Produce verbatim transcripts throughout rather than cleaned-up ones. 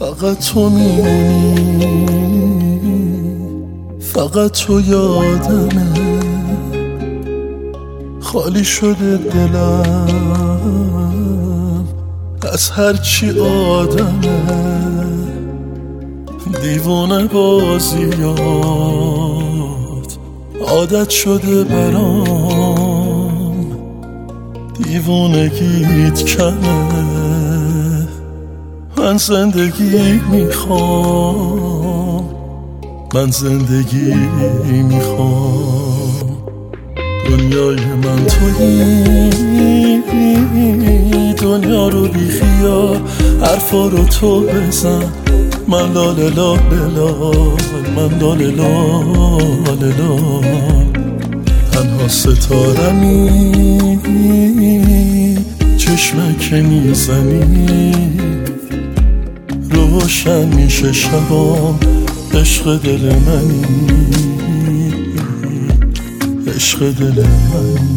فقط تو میمونی، فقط تو یادمه. خالی شده دلم از هرچی آدمه. دیوونه بازیات عادت شده برام، دیوونگیت کمه. من زندگی میخوام، من زندگی میخوام. دنیای من تویی، دنیا رو بی خیال، حرفا رو تو بزن. من لاله لاله لال، من لاله لاله لال. تنها ستارمی چشمک میزنی، روشن میشه شبام. عشق دل منی، عشق دل منی.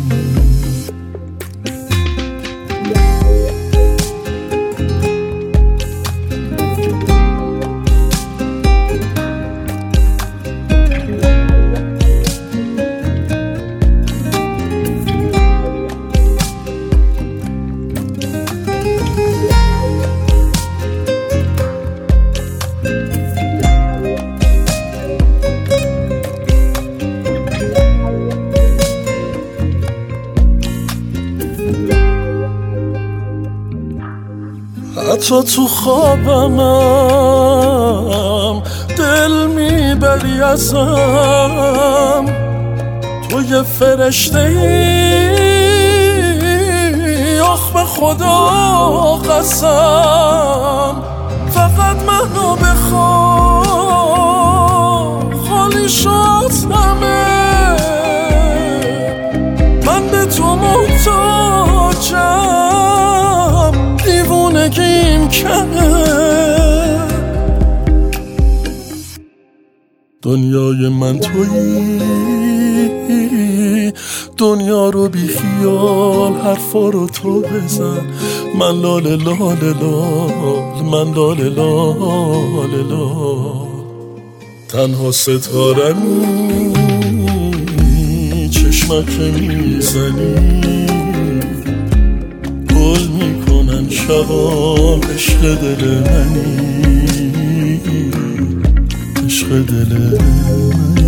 حتی تو خوابمم دل میبری ازم. تو یه فرشته ای، آخ به خدا قسم. فقط منو بخواه، خالی شد همه. من به تو محتاجم، دیوونگیم کمه. دنیای من تویی، دنیا رو بی خیال، حرفا رو تو بزن. من لاله لاله لال، من لاله لاله لال. تنها ستارمی چشمک میزنی، گل میکنن شبام. عشق دل منی، عشق دل منی.